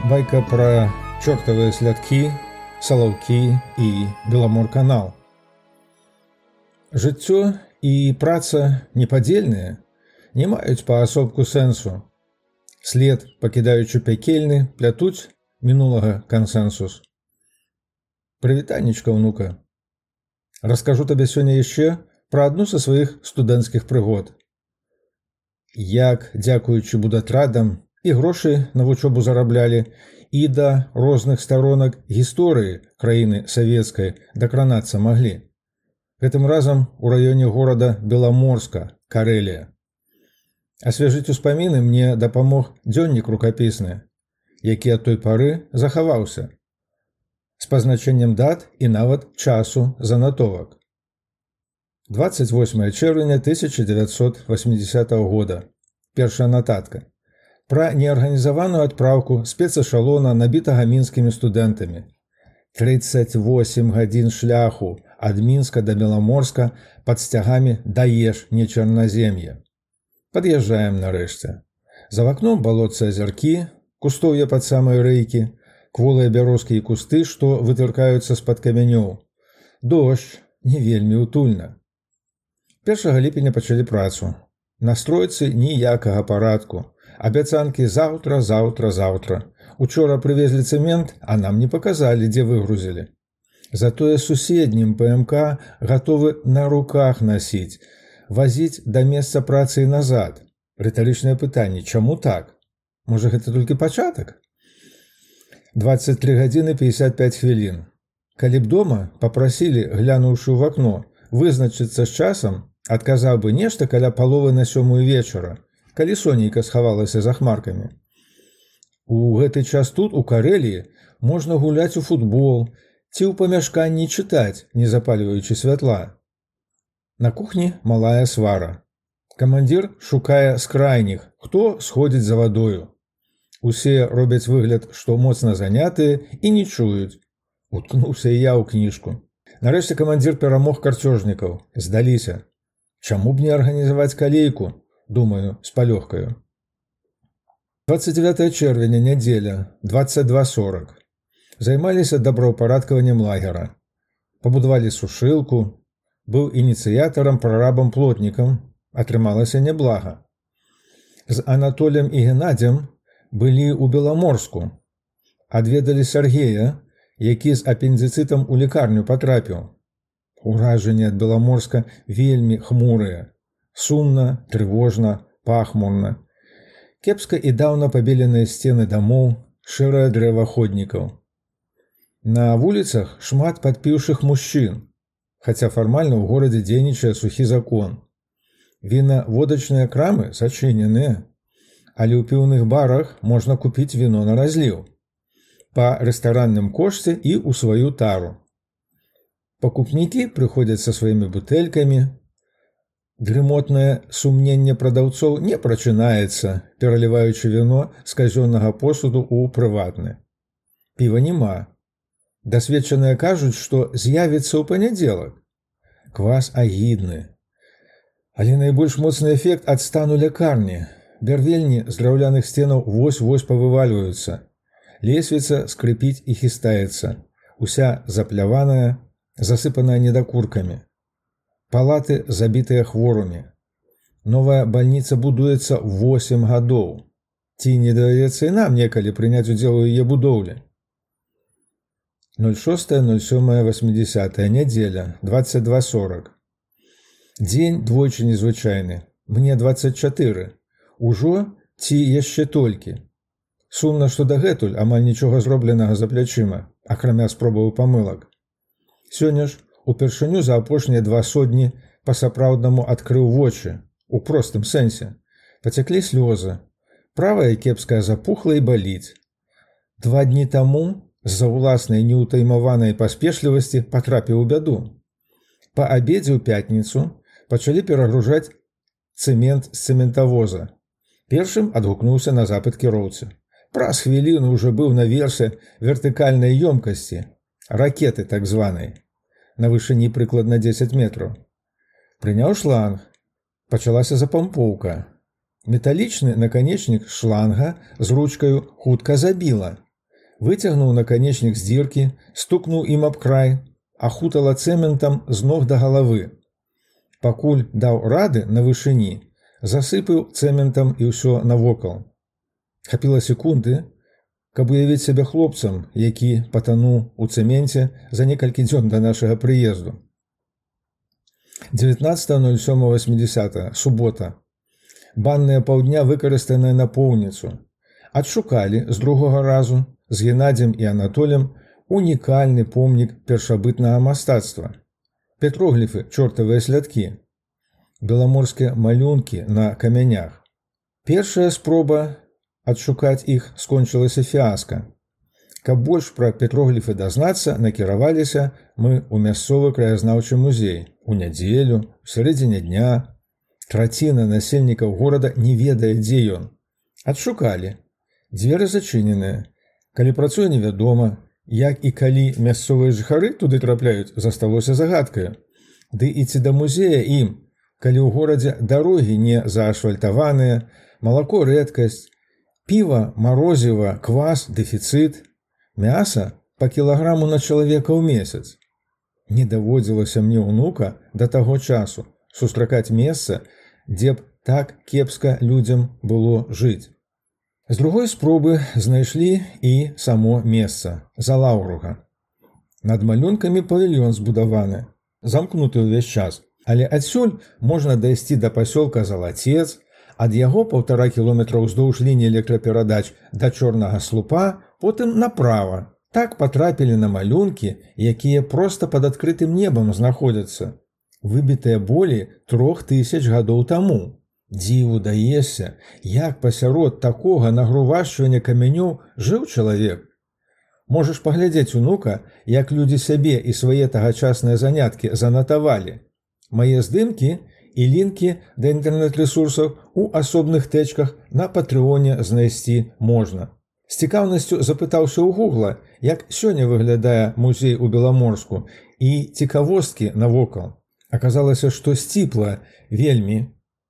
Байка пра чортавыя слядкі, салаўкі і Беламорканал. Жыццё і праца непадзельныя, не маюць паасобку сэнсу. След, пакідаючы пякельны, плятуць мінулага кансэнсус. Прывітанечка, ўнука. Раскажу табе сёння яшчэ пра адну са сваіх студэнцкіх прыгод. Як, дзякуючы будатрадам, і грошы на вучобу зараблялі, і да розных старонак гісторыі краіны савецкай дакранацца маглі. Гэтым разам у раёне горада Беламорска, Карэлія. Асвяжыць успаміны мне дапамог дзённік рукапісны, які ад той пары захаваўся, з пазначэннем дат і нават часу занатовак. 28 чэрвеня 1980 года. Першая нататка. Пра неарганізаваную адпраўку спецэшалона, набітага мінскімі студэнтамі. 38 гадзін шляху ад Мінска да Беламорска пад сцягамі даеш не чарназем'е. Пад'язджаем нарэшце. За вакном балотцы азяркі, кустоўе пад самай рэйкі, кволыя бярозкі і кусты, што вытыркаюцца з-пад камянёў. Дождж, не вельмі утульна. 1 ліпеня пачалі працу. На стройцы ніякага парадку. Абяцанкі заўтра. Учора прывезлі цэмент, а нам не паказалі, дзе выгрузілі. Затое суседнім ПМК гатовы на руках насіць, вазіць да месца працы і назад. Рытарычнае пытанне, чаму так? Можа, гэта толькі пачатак? 23 гадзіны 55 хвілін. Калі б дома папрасілі, глянуўшы ў вакно, вызначыцца з часам, адказаў бы нешта каля паловы на 7 вечара, калі сонейка схавалася за хмаркамі. У гэты час тут, у Карэліі, можна гуляць у футбол ці ў памяшканні чытаць, не запальваючы святла. На кухні малая свара. Камандзір шукае скрайніх, хто сходзіць за вадою. Усе робяць выгляд, што моцна занятыя і не чуюць. Уткнуўся і я ў кніжку. Нарэшце камандзір перамог карцёжнікаў. Здаліся. Чаму б не арганізаваць калейку? Думаю, з палёгкаю. 29 чэрвеня, нядзеля, 22:40. Займаліся добраўпарадкаваннем лагера. Пабудавалі сушылку. Быў ініцыятарам, прарабам-плотнікам. Атрымалася няблага. З Анатолем і Геннадзем былі ў Беламорску. Адведалі Сергея, які з апендыцытам у лікарню патрапіў. Уражанні ад Беламорска вельмі хмурыя. Сумна, трывожна, пахмурна. Кепска і даўна пабеленыя сцены дамоў, шэрае дрэва ходнікаў. На вуліцах шмат падпіўшых мужчын, хаця фармальна ў горадзе дзейнічае сухі закон. Віна-водачныя крамы зачыненыя, але ў піўных барах можна купіць віно на разліў. Па рэстаранным кошце і ў сваю тару. Пакупнікі прыходзяць са сваімі бутэлькамі. Дрымотнае сумненне прадаўцоў не прачынаецца, пераліваючы віно з казённага посуду ў прыватны. Піва няма. Дасведчаныя кажуць, што з'явіцца ў панядзелак. Квас агідны. Але найбольш моцны эфект ад стану лякарні. Бярвельні з драўляных сценаў вось-вось павывальваюцца. Лесвіца скрыпіць і хістаецца. Уся запляваная, засыпаная недакуркамі. Палаты забітыя хворымі. Новая бальніца будуецца 8 гадоў. Ці не давядзецца і нам некалі прыняць удзел у яе будоўлі? 06.07.80. Нядзеля, 22:40. Дзень двойчы незвычайны. Мне 24. Ужо ці яшчэ толькі? Сумна, што дагэтуль амаль нічога зробленага за плячыма, акрамя спробаў памылак. Сёння ж упершыню за апошнія 2 сотні па-сапраўднаму адкрыў вочы, у простым сэнсе. Пацяклі слёзы. Правая кепская запухла і баліць. 2 дні таму з-за ўласнай неўтаймаванай паспешлівасці патрапіў у бяду. Па абедзе ў пятніцу пачалі перагружаць цэмент з цэментавоза. Першым адгукнуўся на запыт кіроўцы. Праз хвіліну ўжо быў наверсе вертыкальнай ёмкасці, ракеты так званай, на вышыні прыкладна 10 метраў. Прыняў шланг. Пачалася запампоўка. Металічны наканечнік шланга з ручкаю хутка забіла. Выцягнуў наканечнік з дзіркі, стукнуў ім аб край, ахутала цэментам з ног да галавы. Пакуль даў рады на вышыні, засыпаў цэментам і ўсё навокал. Хапіла секунды, каб уявіць сябе хлопцам, які патануў у цэменце за некалькі дзён да нашага прыезду. 19.07.80, субота. Банныя паўдня выкарыстаныя на поўніцу. Адшукалі з другога разу з Геннадзем і Анатолем унікальны помнік першабытнага мастацтва. Петрогліфы, чортавыя слядкі. Беламорскія малюнкі на камянях. Першая спроба адшукаць іх скончылася фіаска. Каб больш пра петрогліфы дазнацца, накіраваліся мы ў мясцовы краязнаўчы музей. У нядзелю, у сярэдзіне дня. Траціна насельнікаў горада не ведае, дзе ён. Адшукалі. Дзверы зачыненыя. Калі працуе невядома, як і калі мясцовыя жыхары туды трапляюць, засталося загадкаю. Ды і ці да музея ім, калі ў горадзе дарогі не заашфальтаваныя, малако рэдкасць, піва, марозіва, квас, дэфіцыт, мяса па кілаграму на чалавека ў месяц. Не даводзілася мне ўнука да таго часу сустракаць месца, дзе б так кепска людзям было жыць. З другой спробы знайшлі і само месца, за Лаўруга. Над малюнкамі павільён збудаваны, замкнуты ўвесь час, але адсюль можна дайсці да пасёлка Залацец, ад яго 1,5 кіloметра ўздоўж лініі электраперадач да Чорнага слупа, потым направа. Так патрапілі на малюнкі, якія проста пад адкрытым небам знаходзяцца, выбітыя болей 3000 гадоў таму. Дзіву даешся, як пасярод такога нагрувашчвання камянёў жыў чалавек. Можаш паглядзець, унука, як людзі сябе і свае тагачасныя заняткі занатавалі. Мае здымкі і лінкі да інтэрнэт-рэсурсаў у асобных тэчках на Патрыоне знайсці можна. З цікаўнасцю запытаўся ў Гугла, як сёння выглядае музей у Беламорску і цікавосткі навокал. Аказалася, што сціпла вельмі.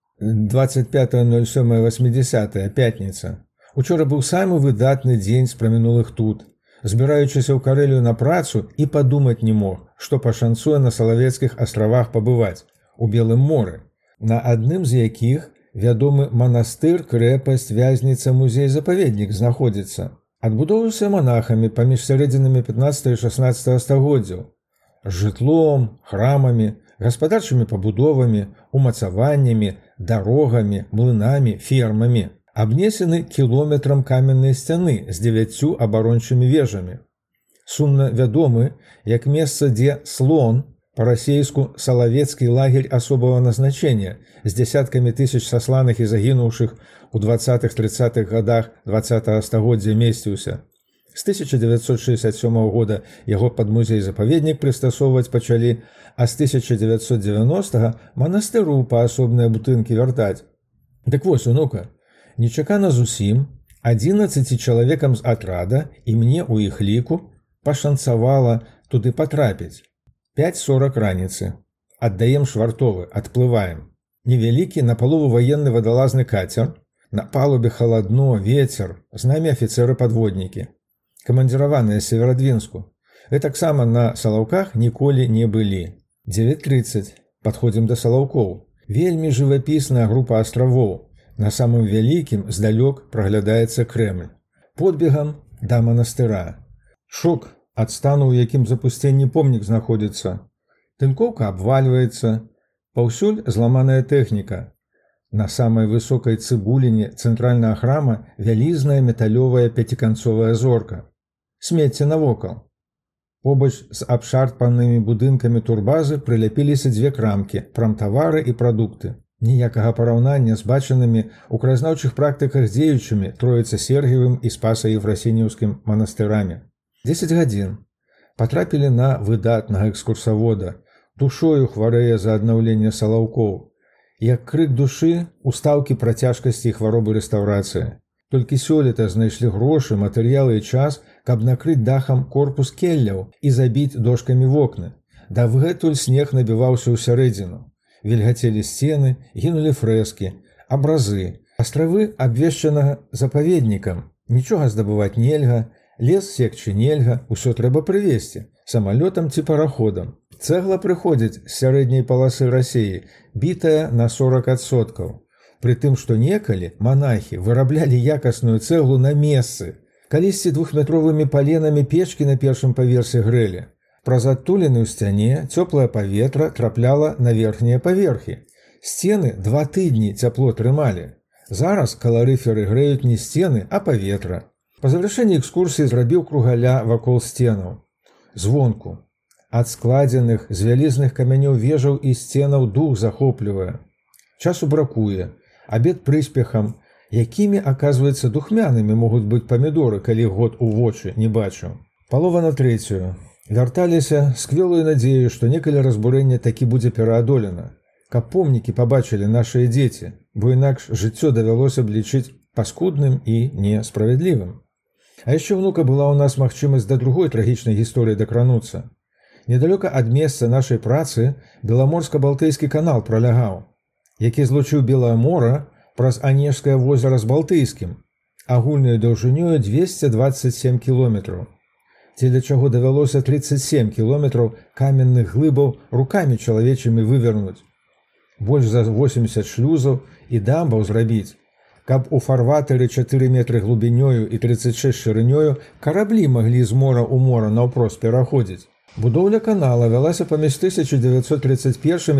25.07.80, пятніца. Учора быў самы выдатны дзень з прамінулых тут. Збіраючыся ў Карэлію на працу і падумаць не мог, што пашанцуе на Салавецкіх астравах пабываць, у Белым моры, на адным з якіх вядомы манастыр, крэпасць, вязніца, музей-запаведнік знаходзіцца. Адбудоўваўся манахамі паміж сярэдзінамі 15 і 16 стагоддзяў. З жытлом, храмамі, гаспадарчымі пабудовамі, умацаваннямі, дарогамі, млынамі, фермамі. Абнесены кіloметрам каменнай сцяны з 9 абарончымі вежамі. Сумна вядомы як месца, дзе слон, па-расейску Салавецкі лагерь асобага назначення, з дзясяткамі тысяч сасланых і загінуўшых у 20-30-х годах 20-го стагоддзя месціўся. З 1967 года яго пад музей-запаведнік прыстасоўваць пачалі, а з 1990 манастыру па асобныя будынкі вяртаць. Дык вось, унука, нечакана зусім 11 чалавекам з атрада і мне ў іх ліку пашанцавала туды патрапіць. 5:40 раніцы. Аддаем швартовы, адплываем. Невялікі напалову ваенны вадалазны кацер, на палубе халадно, ветер, з намі афіцэры-падводнікі. Камандзіраваныя з Северадвінску. І таксама на Салаўках ніколі не былі. 9:30. Падходзім да Салаўкоў. Вельмі жывапісная група астравоў. На самым вялікім здалёк праглядаецца Крэмль. Подбегам да манастыра. Шок ад стану, у якім запусценні помнік знаходзіцца. Тынкоўка абвальваецца. Паўсюль зламаная тэхніка. На самай высокай цыбуліне цэнтральнага храма вялізная металёвая пяціканцовая зорка. Смецце навокал. Побач з абшарпанымі будынкамі турбазы прыляпіліся дзве крамкі, прамтавары і прадукты. Ніякага параўнання з бачанымі ў краязнаўчых практыках дзеючымі Троіца-Сергіевым і Спаса-Ефрасініўскім манастырамі. 10 гадзін. Патрапілі на выдатнага экскурсавода, душою хварэе за аднаўленне Салаўкоў. Як крык душы, устаўкі пра цяжкасці і хваробы рэстаўрацыі. Толькі сёлета знайшлі грошы, матэрыялы і час, каб накрыць дахам корпус келляў і забіць дошкамі вокны. Дагэтуль снег набіваўся ў сярэдзіну. Вільгацелі сцены, гінулі фрэскі, абразы. Астравы абвешчанага запаведнікам. Нічога здабываць нельга, Лес секчы нельга, усё трэба прывезці, самалётам ці параходам. Цэгла прыходзіць з сярэдняй паласы Расіі, бітая на 40%. Пры тым, што некалі манахі выраблялі якасную цэглу на месцы. Калісьці двухметровымі паленамі печкі на першым паверсе грэлі. Праз адтуліны ў сцяне цёплае паветра трапляла на верхнія паверхі. Сцены 2 тыдні цяпло трымалі. Зараз каларыферы грэюць не сцены, а паветра. Па завяршэнні экскурсіі зрабіў кругаля вакол сценаў. Звонку. Ад складзеных з вялізных камянёў вежаў і сценаў дух захоплівае. Часу бракуе. Абед прыспехам. Якімі, аказваецца, духмянымі могуць быць памідоры, калі год у вочы не бачыў. Палова на 3. Вярталіся з квелую надзею, што некалі разбурэнне такі будзе пераадолена. Каб помнікі пабачылі нашыя дзеці, бо інакш жыццё давялося б лічыць паскудным і несправядлівым. А яшчэ ўнука была ў нас магчымасць да другой трагічнай гісторыі дакрануцца. Недалёка ад месца нашай працы Беламорска-Балтыйскі канал пролягаў, які злучыў Белае мора праз Анежскае возера з Балтыйскім, агульнаю даўжынёю 227 кіlometrаў. Дзеля чаго давялося 37 кіlometrаў каменных глыбаў рукамі чалавечымі вывернуць. Больш за 80 шлюзаў і дамбаў зрабіць, каб у фарватэры 4 метры глыбінёю і 36 шырынёю караблі маглі з мора ў мора наўпрост пераходзіць. Будоўля канала вялася паміж 1931 і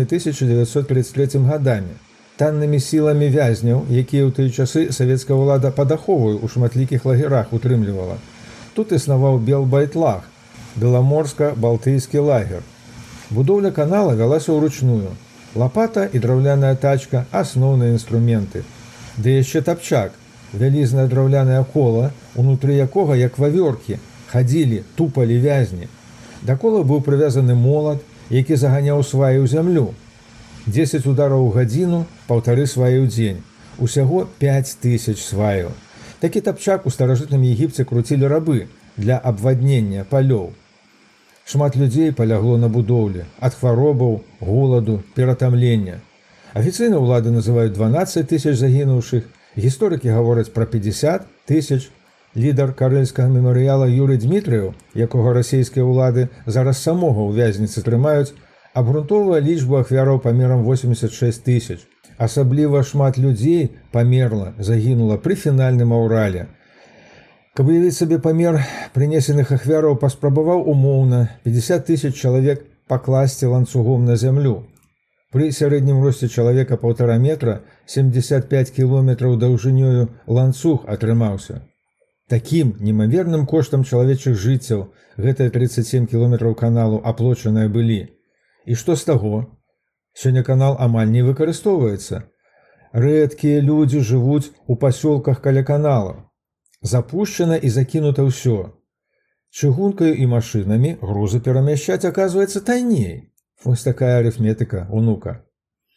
1933 гадамі. Таннымі сіламі вязняў, якія ў тыя часы савецкая ўлада падаховую ў шматлікіх лагерах утрымлівала. Тут існаваў Белбайтлаг, Беламорска-Балтыйскі лагер. Будоўля канала вялася ўручную. Лапата і драўляная тачка – асноўныя інструменты. Ды яшчэ тапчак, вялізнае драўлянае кола, унутры якога, як вавёркі, хадзілі, тупалі вязні. Да кола быў прывязаны молат, які заганяў сваі ў зямлю. 10 удараў у гадзіну, 1,5 сваі ў дзень. Усяго 5000 сваяў. Такі тапчак у старажытным Егіпце круцілі рабы для абваднення палёў. Шмат людзей палягло на будоўлі ад хваробаў, голаду, ператамлення. Афіцыйна ўлады называюць 12 000 загінуўшых, гісторыкі гавораць пра 50 000. Лідар карэльскага мемарыяла Юрый Дмітрыеў, якога расійскія ўлады зараз самога ў вязніцы трымаюць, абгрунтоўвае лічбу ахвяраў памерам 86 000. Асабліва шмат людзей памерла, загінула пры фінальным аўрале. Каб уявіць сабе памер прынесеных ахвяраў, паспрабаваў умоўна 50 000 чалавек пакласці ланцугом на зямлю. Пры сярэднім росце чалавека 1,5 метра 75 кіlometrаў даўжынёю ланцуг атрымаўся. Такім немаверным коштам чалавечых жыццяў гэтыя 37 кіlometrаў каналу аплочаныя былі. І што з таго? Сёння канал амаль не выкарыстоўваецца. Рэдкія людзі жывуць у пасёлках каля канала. Запушчана і закінута ўсё. Чыгункаю і машынамі грузы перамяшчаць аказваецца тайней. Вось такая арыфметыка, унука.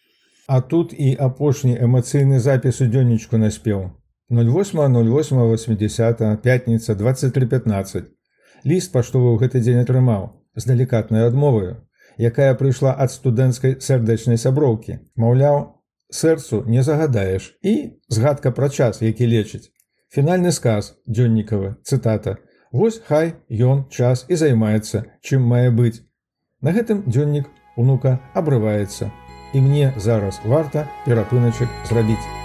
А тут і апошні эмацыйны запіс у дзённічку наспеў. 08.08.80, пятніца, 23:15. Ліст паштовы ў гэты дзень атрымаў з далікатнай адмоваю, якая прыйшла ад студэнцкай сэрдачнай сяброўкі. Маўляў, сэрцу не загадаеш. І згадка пра час, які лечыць. Фінальны сказ дзённікавы, цытата. Вось хай ён час і займаецца, чым мае быць. На гэтым дзённік унука абрываецца. І мне зараз варта перапыначак зрабіць.